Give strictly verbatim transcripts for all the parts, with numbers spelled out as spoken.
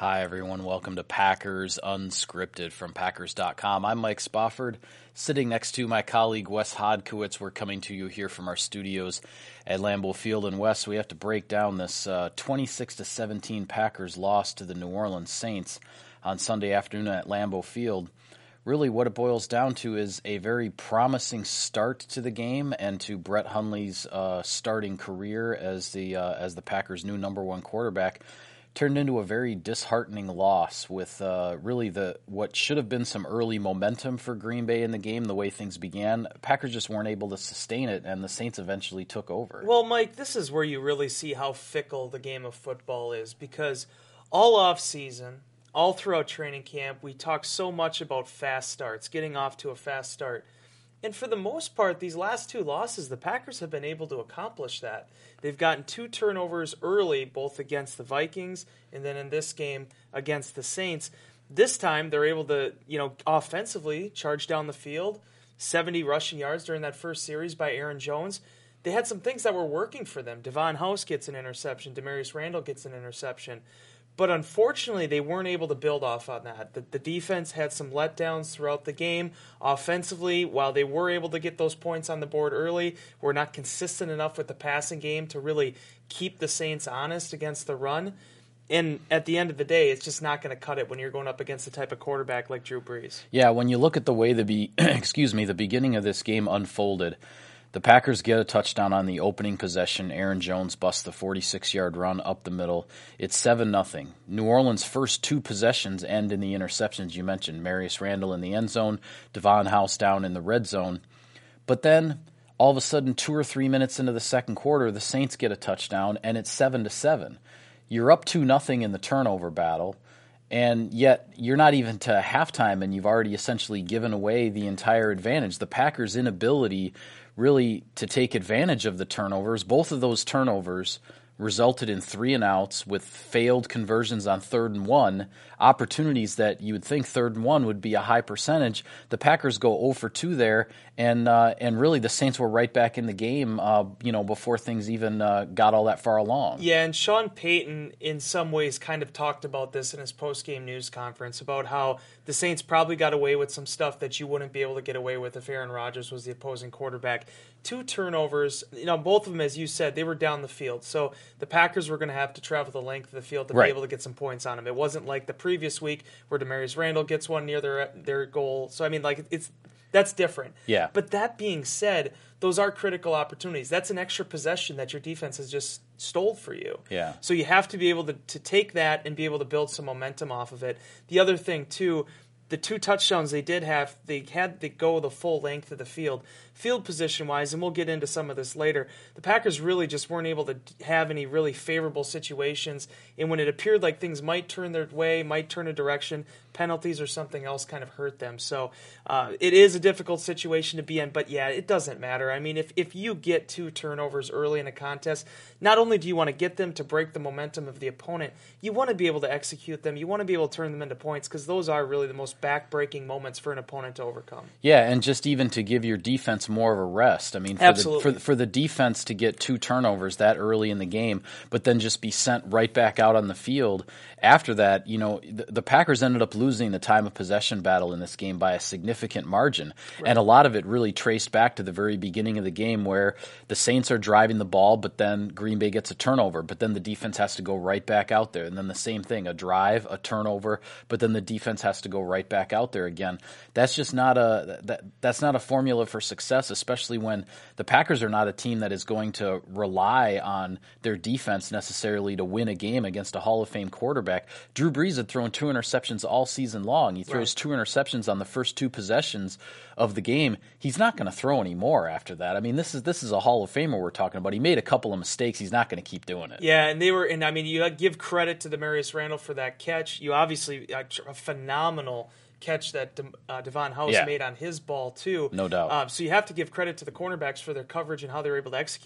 Hi, everyone. Welcome to Packers Unscripted from Packers dot com. I'm Mike Spofford. Sitting next to my colleague Wes Hodkiewicz, we're coming to you here from our studios at Lambeau Field. And Wes, we have to break down this uh, twenty-six to seventeen Packers loss to the New Orleans Saints on Sunday afternoon at Lambeau Field. Really what it boils down to is a very promising start to the game and to Brett Hundley's uh, starting career as the uh, as the Packers' new number one quarterback. Turned into a very disheartening loss with uh, really the what should have been some early momentum for Green Bay in the game, the way things began. Packers just weren't able to sustain it, and the Saints eventually took over. Well, Mike, this is where you really see how fickle the game of football is, because all off season, all throughout training camp, we talk so much about fast starts, getting off to a fast start. And for the most part, these last two losses, the Packers have been able to accomplish that. They've gotten two turnovers early, both against the Vikings and then in this game against the Saints. This time, they're able to, you know, offensively charge down the field, seventy rushing yards during that first series by Aaron Jones. They had some things that were working for them. Devon House gets an interception. Demarius Randall gets an interception. But unfortunately, they weren't able to build off on that. The, the defense had some letdowns throughout the game. Offensively, while they were able to get those points on the board early, were not consistent enough with the passing game to really keep the Saints honest against the run. And at the end of the day, it's just not going to cut it when you're going up against a type of quarterback like Drew Brees. Yeah, when you look at the way the be- excuse me, the beginning of this game unfolded, the Packers get a touchdown on the opening possession. Aaron Jones busts the forty-six-yard run up the middle. It's seven nothing. New Orleans' first two possessions end in the interceptions you mentioned. Marius Randall in the end zone, Devon House down in the red zone. But then, all of a sudden, two or three minutes into the second quarter, the Saints get a touchdown, and it's seven to seven. You're up two nothing in the turnover battle, and yet you're not even to halftime, and you've already essentially given away the entire advantage. The Packers' inability really to take advantage of the turnovers. Both of those turnovers resulted in three and outs with failed conversions on third and one, opportunities that you would think third and one would be a high percentage. The Packers go zero for two there, and uh, and really the Saints were right back in the game, uh, you know, before things even uh, got all that far along. Yeah, and Sean Payton in some ways kind of talked about this in his post-game news conference about how the Saints probably got away with some stuff that you wouldn't be able to get away with if Aaron Rodgers was the opposing quarterback. Two turnovers, you know, both of them, as you said, they were down the field. So the Packers were going to have to travel the length of the field to right. be able to get some points on them. It wasn't like the previous week where Demarius Randall gets one near their their goal. So, I mean, like, it's that's different. Yeah. But that being said, those are critical opportunities. That's an extra possession that your defense has just stole for you. Yeah. So you have to be able to, to take that and be able to build some momentum off of it. The other thing, too, the two touchdowns they did have, they had to go the full length of the field. Field position-wise, and we'll get into some of this later, the Packers really just weren't able to have any really favorable situations. And when it appeared like things might turn their way, might turn a direction, penalties or something else kind of hurt them. So uh, it is a difficult situation to be in, but yeah, it doesn't matter. I mean, if, if you get two turnovers early in a contest, not only do you want to get them to break the momentum of the opponent, you want to be able to execute them. You want to be able to turn them into points, because those are really the most back-breaking moments for an opponent to overcome. Yeah, and just even to give your defense more of a rest. I mean, for Absolutely. the, for, for the defense to get two turnovers that early in the game, but then just be sent right back out on the field after that, you know, the, the Packers ended up losing the time of possession battle in this game by a significant margin. Right. And a lot of it really traced back to the very beginning of the game, where the Saints are driving the ball, but then Green Bay gets a turnover, but then the defense has to go right back out there. And then the same thing, a drive, a turnover, but then the defense has to go right back out there again. That's just not a that, that's not a formula for success, especially when the Packers are not a team that is going to rely on their defense necessarily to win a game against a Hall of Fame quarterback. Drew Brees had thrown two interceptions all season long. He throws right. two interceptions on the first two possessions of the game. He's not going to throw any more after that. I mean, this is this is a Hall of Famer we're talking about. He made a couple of mistakes. He's not going to keep doing it. Yeah, and they were, and I mean, you give credit to Demarius Randall for that catch. You obviously a phenomenal catch that De, uh, Devon House yeah. made on his ball too. No doubt. Um, so you have to give credit to the cornerbacks for their coverage and how they were able to execute.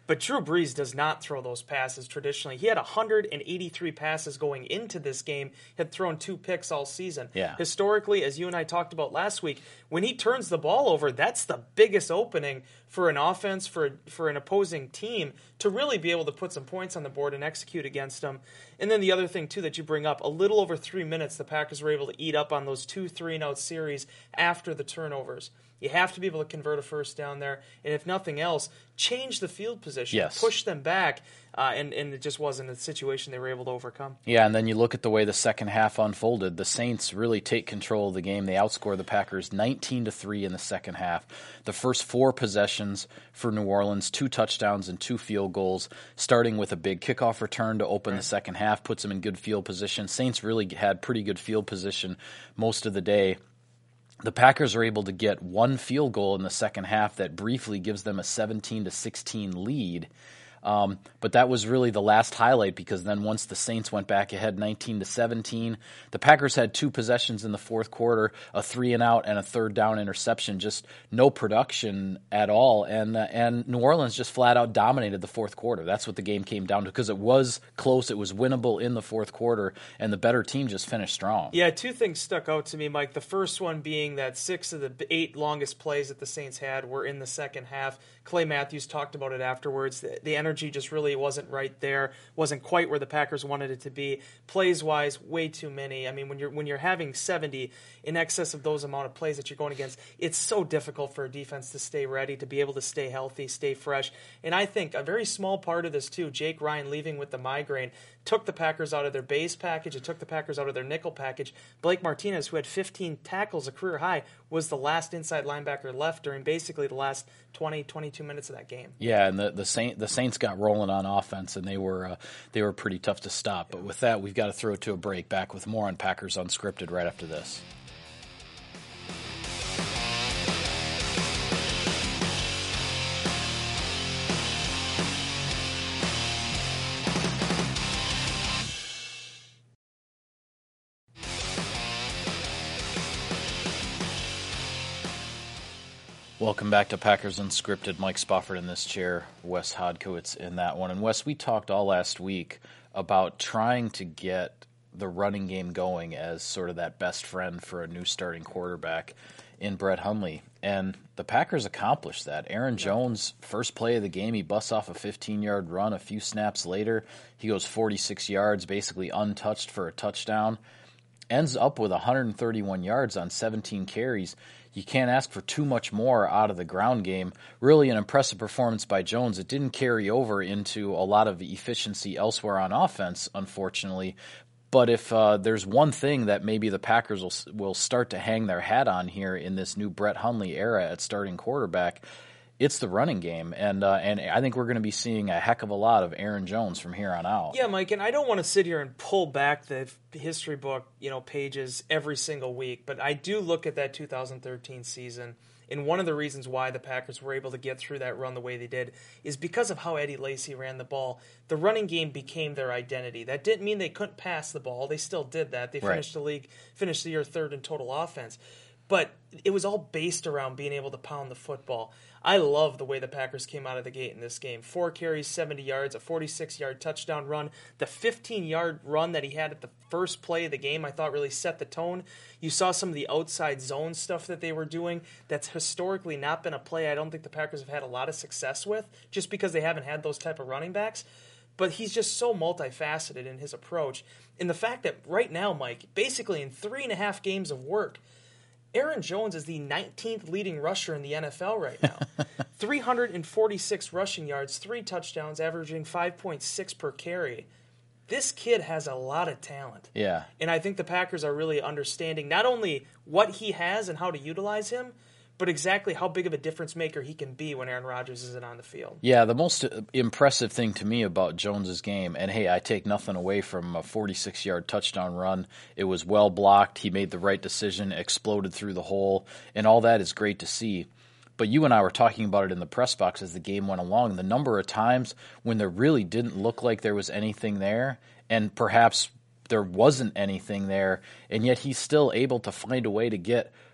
But Drew Brees does not throw those passes traditionally. He had one hundred eighty-three passes going into this game, had thrown two picks all season. Yeah. Historically, as you and I talked about last week, when he turns the ball over, that's the biggest opening for an offense, for for an opposing team to really be able to put some points on the board and execute against them. And then the other thing, too, that you bring up, a little over three minutes, the Packers were able to eat up on those two three-and-out series after the turnovers. You have to be able to convert a first down there, and if nothing else, change the field position, yes. push them back, uh, and, and it just wasn't a situation they were able to overcome. Yeah, and then you look at the way the second half unfolded. The Saints really take control of the game. They outscore the Packers nineteen to three in the second half. The first four possessions for New Orleans, two touchdowns and two field goals, starting with a big kickoff return to open right. the second half, puts them in good field position. Saints really had pretty good field position most of the day. The Packers are able to get one field goal in the second half that briefly gives them a seventeen to sixteen lead. Um, but that was really the last highlight, because then once the Saints went back ahead nineteen to seventeen, the Packers had two possessions in the fourth quarter, a three and out and a third down interception, just no production at all. And uh, and New Orleans just flat out dominated the fourth quarter. That's what the game came down to, because it was close. It was winnable in the fourth quarter, and the better team just finished strong. Yeah, two things stuck out to me, Mike. The first one being that six of the eight longest plays that the Saints had were in the second half. Clay Matthews talked about it afterwards. The, the energy just really wasn't right there, wasn't quite where the Packers wanted it to be. Plays-wise, way too many. I mean, when you're when you're having seventy in excess of those amount of plays that you're going against, it's so difficult for a defense to stay ready, to be able to stay healthy, stay fresh. And I think a very small part of this, too, Jake Ryan leaving with the migraine, took the Packers out of their base package. It took the Packers out of their nickel package. Blake Martinez, who had fifteen tackles, a career high, was the last inside linebacker left during basically the last twenty, twenty-two minutes of that game. Yeah, and the the, Saint, the Saints got rolling on offense, and they were uh, they were pretty tough to stop. But with that, we've got to throw it to a break. Back with more on Packers Unscripted right after this. Welcome back to Packers Unscripted. Mike Spofford in this chair, Wes Hodkiewicz in that one. And Wes, we talked all last week about trying to get the running game going as sort of that best friend for a new starting quarterback in Brett Hundley. And the Packers accomplished that. Aaron Jones, first play of the game, he busts off a fifteen-yard run. A few snaps later, he goes forty-six yards, basically untouched for a touchdown. Ends up with one hundred thirty-one yards on seventeen carries. You can't ask for too much more out of the ground game. Really an impressive performance by Jones. It didn't carry over into a lot of efficiency elsewhere on offense, unfortunately. But if uh, there's one thing that maybe the Packers will will start to hang their hat on here in this new Brett Hundley era at starting quarterback, it's the running game, and uh, and I think we're going to be seeing a heck of a lot of Aaron Jones from here on out. Yeah, Mike, and I don't want to sit here and pull back the history book, you know, pages every single week, but I do look at that two thousand thirteen season, and one of the reasons why the Packers were able to get through that run the way they did is because of how Eddie Lacy ran the ball. The running game became their identity. That didn't mean they couldn't pass the ball. They still did that. They finished right. the league, finished the year third in total offense. But it was all based around being able to pound the football. I love the way the Packers came out of the gate in this game. Four carries, seventy yards, a forty-six-yard touchdown run. The fifteen-yard run that he had at the first play of the game I thought really set the tone. You saw some of the outside zone stuff that they were doing that's historically not been a play I don't think the Packers have had a lot of success with, just because they haven't had those type of running backs. But he's just so multifaceted in his approach. And the fact that right now, Mike, basically in three and a half games of work, Aaron Jones is the nineteenth leading rusher in the N F L right now. three hundred forty-six rushing yards, three touchdowns, averaging five point six per carry. This kid has a lot of talent. Yeah. And I think the Packers are really understanding not only what he has and how to utilize him, but exactly how big of a difference maker he can be when Aaron Rodgers isn't on the field. Yeah, the most impressive thing to me about Jones's game, and hey, I take nothing away from a forty-six-yard touchdown run. It was well blocked. He made the right decision, exploded through the hole, and all that is great to see. But you and I were talking about it in the press box as the game went along. The number of times when there really didn't look like there was anything there, and perhaps there wasn't anything there, and yet he's still able to find a way to get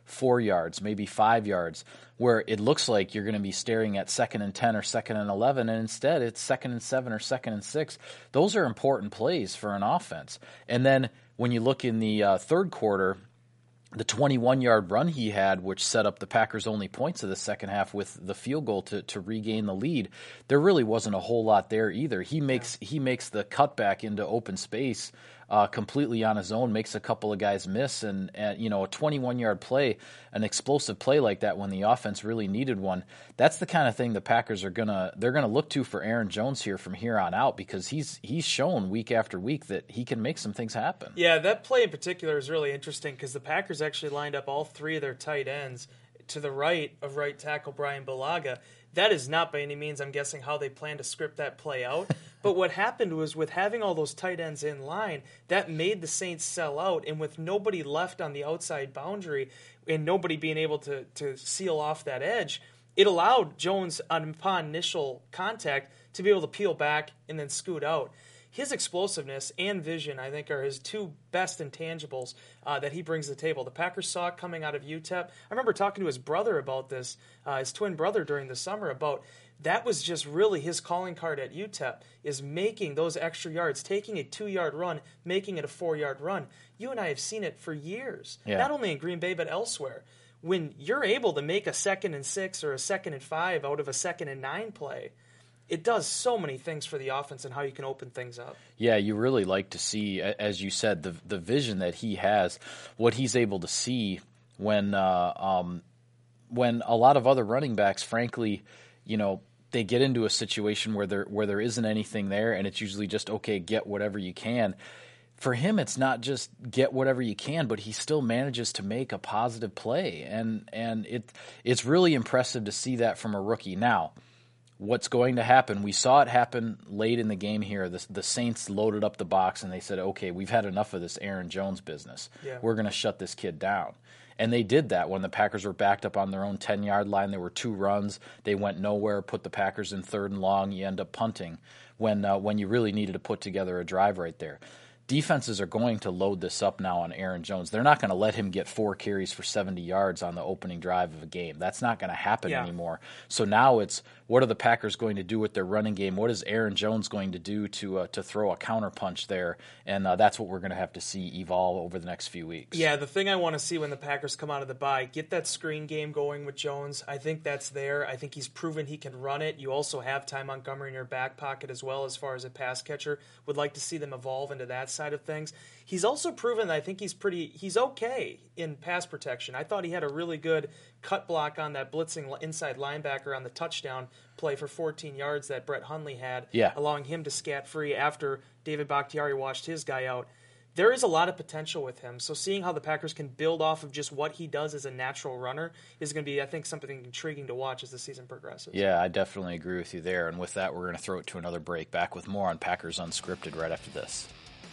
four yards, maybe five yards, where it looks like you're going to be staring at second and ten or second and eleven, and instead it's second and seven or second and six. Those are important plays for an offense. And then when you look in the uh, third quarter, the twenty-one-yard run he had, which set up the Packers' only points of the second half with the field goal to, to regain the lead, there really wasn't a whole lot there either. He makes yeah. he makes the cutback into open space uh, completely on his own, makes a couple of guys miss, and, and you know, a twenty-one-yard play, an explosive play like that when the offense really needed one. That's the kind of thing the Packers are gonna they're gonna look to for Aaron Jones here from here on out, because he's he's shown week after week that he can make some things happen. Yeah, that play in particular is really interesting because the Packers actually lined up all three of their tight ends to the right of right tackle Brian Bulaga. That is not by any means, I'm guessing, how they plan to script that play out. But what happened was, with having all those tight ends in line, that made the Saints sell out. And with nobody left on the outside boundary and nobody being able to, to seal off that edge, it allowed Jones, upon initial contact, to be able to peel back and then scoot out. His explosiveness and vision, I think, are his two best intangibles uh, that he brings to the table. The Packers saw it coming out of U T E P. I remember talking to his brother about this, uh, his twin brother during the summer, about that was just really his calling card at U T E P, is making those extra yards, taking a two-yard run, making it a four-yard run. You and I have seen it for years, yeah. not only in Green Bay but elsewhere. When you're able to make a second and six or a second and five out of a second and nine play, it does so many things for the offense and how you can open things up. Yeah, you really like to see, as you said, the the vision that he has, what he's able to see when uh, um, when a lot of other running backs, frankly, you know, they get into a situation where there where there isn't anything there, and it's usually just, okay, get whatever you can. For him, it's not just get whatever you can, but he still manages to make a positive play, and and it it's really impressive to see that from a rookie. Now, what's going to happen? We saw it happen late in the game here. The, the Saints loaded up the box and they said, okay, we've had enough of this Aaron Jones business. Yeah. We're going to shut this kid down. And they did that when the Packers were backed up on their own ten-yard line. There were two runs. They went nowhere, put the Packers in third and long. You end up punting when uh, when you really needed to put together a drive right there. Defenses are going to load this up now on Aaron Jones. They're not going to let him get four carries for seventy yards on the opening drive of a game. That's not going to happen yeah. anymore. So now it's, what are the Packers going to do with their running game? What is Aaron Jones going to do to uh, to throw a counterpunch there? And uh, that's what we're going to have to see evolve over the next few weeks. Yeah, the thing I want to see when the Packers come out of the bye, get that screen game going with Jones. I think that's there. I think he's proven he can run it. You also have Ty Montgomery in your back pocket as well as far as a pass catcher. Would like to see them evolve into that side of things. He's also proven that I think he's pretty he's okay in pass protection. I thought he had a really good cut block on that blitzing inside linebacker on the touchdown play for fourteen yards that Brett Hundley had, yeah. allowing him to scat free after David Bakhtiari washed his guy out. There is a lot of potential with him. So seeing how the Packers can build off of just what he does as a natural runner is going to be, I think, something intriguing to watch as the season progresses. Yeah, I definitely agree with you there. And with that, we're going to throw it to another break. Back with more on Packers Unscripted right after this.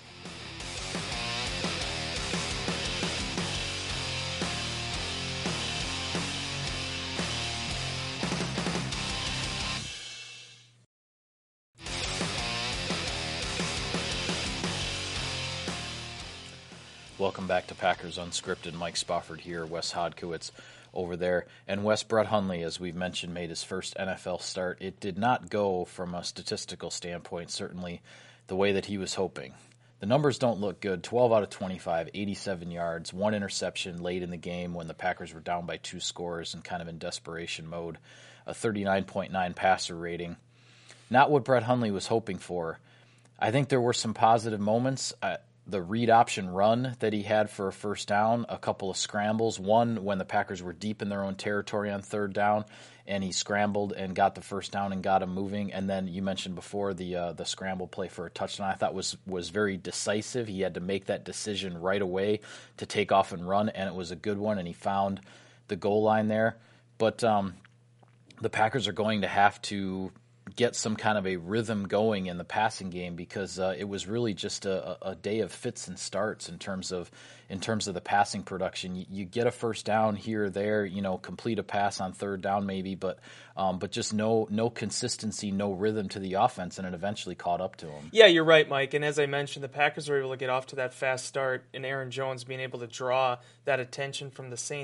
Welcome back to Packers Unscripted. Mike Spofford here, Wes Hodkiewicz over there. And Wes, Brett Hundley, as we've mentioned, made his first N F L start. It did not go from a statistical standpoint, certainly the way that he was hoping. The numbers don't look good. twelve out of twenty-five, eighty-seven yards, one interception late in the game when the Packers were down by two scores and kind of in desperation mode, a thirty-nine point nine passer rating. Not what Brett Hundley was hoping for. I think there were some positive moments. Uh, The read option run that he had for a first down, a couple of scrambles, one when the Packers were deep in their own territory on third down, and he scrambled and got the first down and got him moving. And then you mentioned before the uh, the scramble play for a touchdown, I thought was was very decisive. He had to make that decision right away to take off and run, and it was a good one, and he found the goal line there. But um, the Packers are going to have to get some kind of a rhythm going in the passing game because uh, it was really just a, a day of fits and starts in terms of in terms of the passing production. You, you get a first down here or there, you know, complete a pass on third down maybe, but um, but just no no consistency, no rhythm to the offense, and it eventually caught up to them. Yeah, you're right, Mike. And as I mentioned, the Packers were able to get off to that fast start, and Aaron Jones being able to draw that attention from the Saints.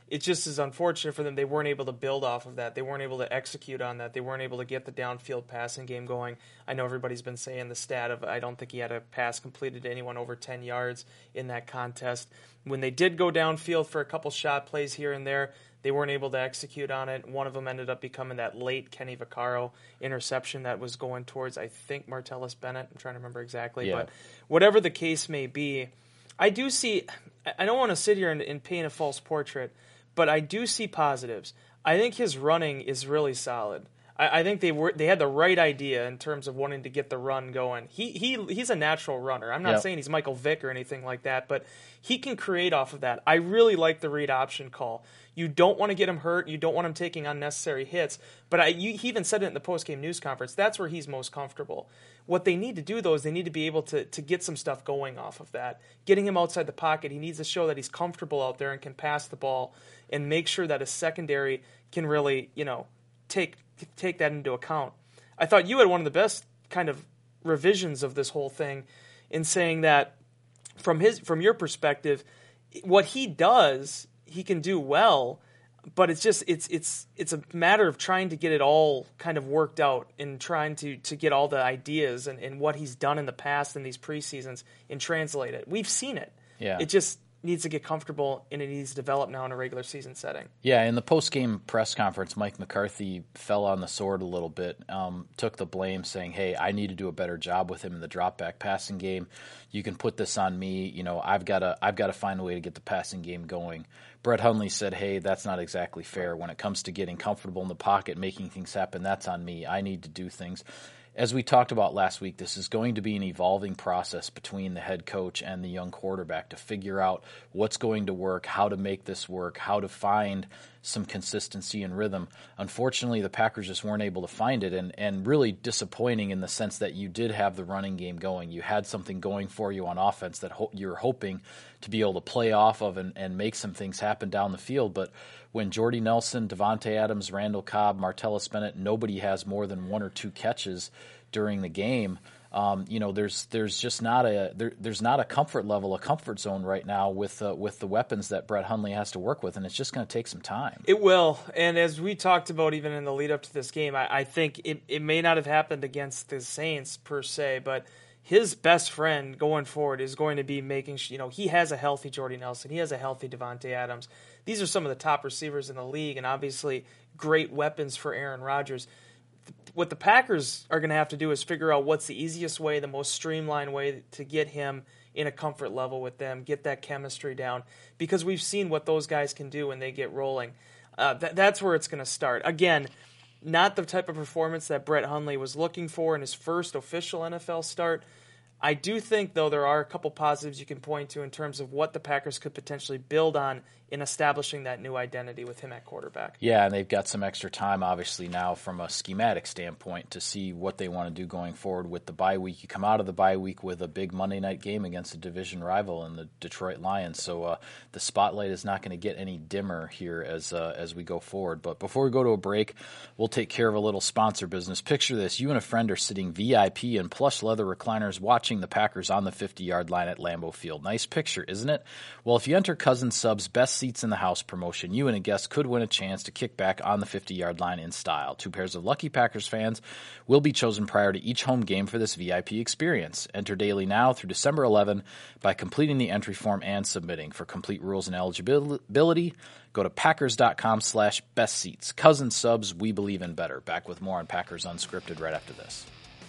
it just is unfortunate for them. They weren't able to build off of that. They weren't able to execute on that. They weren't able to get the downfield passing game going. I know everybody's been saying the stat of I don't think he had a pass completed to anyone over ten yards in that contest. When they did go downfield for a couple shot plays here and there, they weren't able to execute on it. One of them ended up becoming that late Kenny Vaccaro interception that was going towards, I think, Martellus Bennett. I'm trying to remember exactly. Yeah. But whatever the case may be, I do see – I don't want to sit here and, and paint a false portrait, but I do see positives. I think his running is really solid. I, I think they were they had the right idea in terms of wanting to get the run going. He he He's a natural runner. I'm not Yep. saying he's Michael Vick or anything like that, but he can create off of that. I really like the read option call. You don't want to get him hurt. You don't want him taking unnecessary hits. But I, you, he even said it in the post-game news conference. That's where he's most comfortable. What they need to do, though, is they need to be able to, to get some stuff going off of that. Getting him outside the pocket, he needs to show that he's comfortable out there and can pass the ball and make sure that his secondary can really, you know, take take that into account. I thought you had one of the best kind of revisions of this whole thing in saying that from his from your perspective, what he does, he can do well, but it's just it's it's it's a matter of trying to get it all kind of worked out and trying to to get all the ideas and, and what he's done in the past in these preseasons and translate it. We've seen it. Yeah. It just needs to get comfortable and it needs to develop now in a regular season setting. Yeah, in the post-game press conference, Mike McCarthy fell on the sword a little bit, um, took the blame saying, hey, I need to do a better job with him in the drop-back passing game. You can put this on me. You know, I've got to I've got to find a way to get the passing game going. Brett Hundley said, hey, that's not exactly fair. When it comes to getting comfortable in the pocket, making things happen, that's on me. I need to do things. As we talked about last week, this is going to be an evolving process between the head coach and the young quarterback to figure out what's going to work, how to make this work, how to find some consistency and rhythm. Unfortunately, the Packers just weren't able to find it, and, and really disappointing in the sense that you did have the running game going. You had something going for you on offense that ho- you were hoping to be able to play off of and, and make some things happen down the field. But when Jordy Nelson, Devontae Adams, Randall Cobb, Martellus Bennett, nobody has more than one or two catches during the game. Um, you know, there's there's just not a there, there's not a comfort level, a comfort zone right now with uh, with the weapons that Brett Hundley has to work with, and it's just going to take some time. It will, and as we talked about even in the lead up to this game, I, I think it, it may not have happened against the Saints per se, but his best friend going forward is going to be making sure, you know, he has a healthy Jordy Nelson, he has a healthy Devontae Adams. These are some of the top receivers in the league, and obviously great weapons for Aaron Rodgers. What the Packers are going to have to do is figure out what's the easiest way, the most streamlined way to get him in a comfort level with them, get that chemistry down, because we've seen what those guys can do when they get rolling. Uh, th- that's where it's going to start. Again, not the type of performance that Brett Hundley was looking for in his first official N F L start. I do think, though, there are a couple positives you can point to in terms of what the Packers could potentially build on in establishing that new identity with him at quarterback. Yeah, and they've got some extra time, obviously, now from a schematic standpoint to see what they want to do going forward with the bye week. You come out of the bye week with a big Monday night game against a division rival in the Detroit Lions, so uh, the spotlight is not going to get any dimmer here as uh, as we go forward. But before we go to a break, we'll take care of a little sponsor business. Picture this. You and a friend are sitting V I P in plush leather recliners watching the Packers on the fifty-yard line at Lambeau Field. Nice picture, isn't it? Well, if you enter Cousins Sub's Best Seats in the House promotion, you and a guest could win a chance to kick back on the fifty-yard line in style. Two pairs of lucky Packers fans will be chosen prior to each home game for this V I P experience. Enter daily now through December eleventh by completing the entry form and submitting. For complete rules and eligibility, go to packers.com slash best seats. Cousins Subs, we believe in better. Back with more on Packers Unscripted right after this.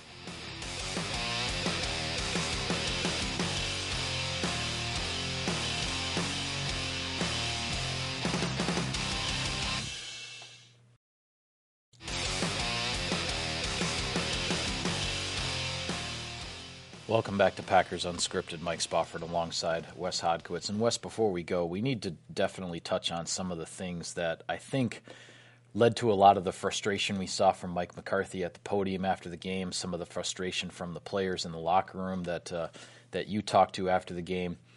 Welcome back to Packers Unscripted. Mike Spofford alongside Wes Hodkiewicz. And Wes, before we go, we need to definitely touch on some of the things that I think led to a lot of the frustration we saw from Mike McCarthy at the podium after the game, some of the frustration from the players in the locker room that uh, that you talked to after the game.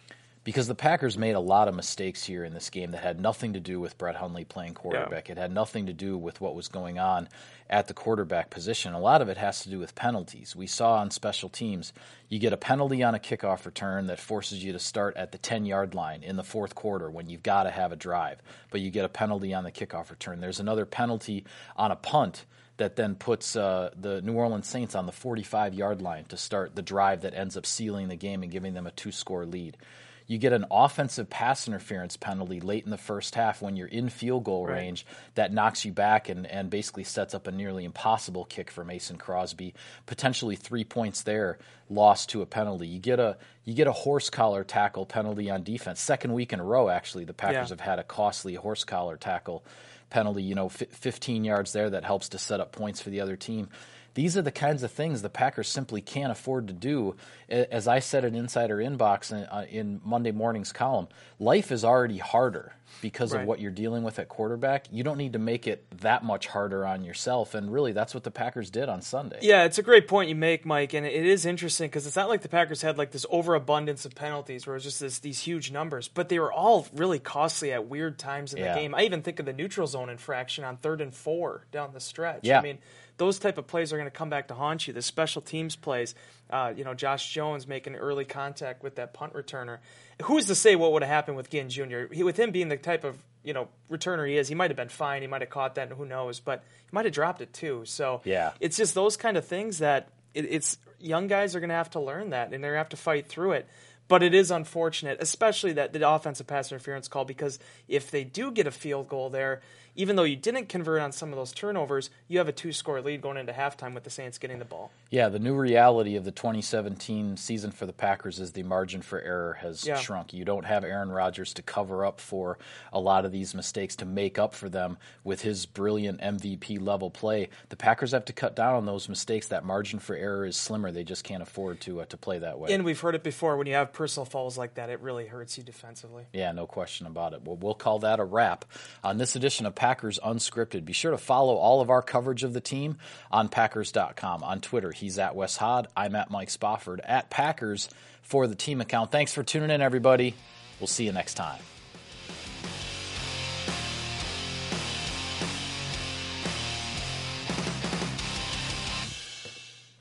because the Packers made a lot of mistakes here in this game that had nothing to do with Brett Hundley playing quarterback. Yeah. It had nothing to do with what was going on at the quarterback position. A lot of it has to do with penalties. We saw on special teams, you get a penalty on a kickoff return that forces you to start at the ten-yard line in the fourth quarter when you've got to have a drive, but you get a penalty on the kickoff return. There's another penalty on a punt that then puts uh, the New Orleans Saints on the forty-five-yard line to start the drive that ends up sealing the game and giving them a two-score lead. You get an offensive pass interference penalty late in the first half when you're in field goal right. range that knocks you back and, and basically sets up a nearly impossible kick for Mason Crosby. Potentially three points there lost to a penalty. You get a you get a horse collar tackle penalty on defense. Second week in a row, actually, the Packers yeah. have had a costly horse collar tackle penalty. You know, f- fifteen yards there that helps to set up points for the other team. These are the kinds of things the Packers simply can't afford to do. As I said in Insider Inbox in, uh, in Monday morning's column, life is already harder because right. of what you're dealing with at quarterback. You don't need to make it that much harder on yourself, and really that's what the Packers did on Sunday. Yeah, it's a great point you make, Mike, and it is interesting because it's not like the Packers had like this overabundance of penalties where it was just this, these huge numbers, but they were all really costly at weird times in yeah. the game. I even think of the neutral zone infraction on third and four down the stretch. Yeah. I mean, those type of plays are going to come back to haunt you. The special teams plays, uh, you know, Josh Jones making early contact with that punt returner. Who's to say what would have happened with Ginn Junior? He, with him being the type of, you know, returner he is, he might have been fine. He might have caught that, and who knows? But he might have dropped it too. So yeah. it's just those kind of things that it, it's young guys are going to have to learn that, and they're going to have to fight through it. But it is unfortunate, especially that the offensive pass interference call, because if they do get a field goal there, even though you didn't convert on some of those turnovers, you have a two-score lead going into halftime with the Saints getting the ball. Yeah, the new reality of the twenty seventeen season for the Packers is the margin for error has yeah. shrunk. You don't have Aaron Rodgers to cover up for a lot of these mistakes, to make up for them with his brilliant M V P-level play. The Packers have to cut down on those mistakes. That margin for error is slimmer. They just can't afford to uh, to play that way. And we've heard it before. When you have personal fouls like that, it really hurts you defensively. Yeah, no question about it. Well, we'll call that a wrap on this edition of Packers Unscripted. Be sure to follow all of our coverage of the team on Packers dot com. On Twitter, he's at Wes Hod. I'm at Mike Spofford, at Packers for the team account. Thanks for tuning in, everybody. We'll see you next time.